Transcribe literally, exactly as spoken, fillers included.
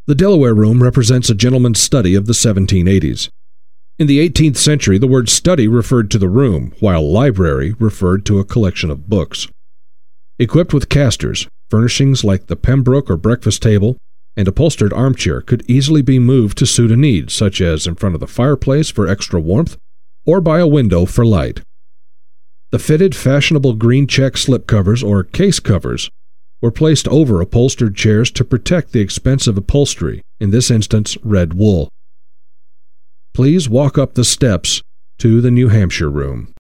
The Delaware Room represents a gentleman's study of the seventeen eighties. In the eighteenth century, the word study referred to the room, while library referred to a collection of books. Equipped with casters, furnishings like the Pembroke or breakfast table, and upholstered armchair could easily be moved to suit a need, such as in front of the fireplace for extra warmth, or by a window for light. The fitted, fashionable green check slipcovers or case covers were placed over upholstered chairs to protect the expensive upholstery, in this instance red wool. Please walk up the steps to the New Hampshire Room.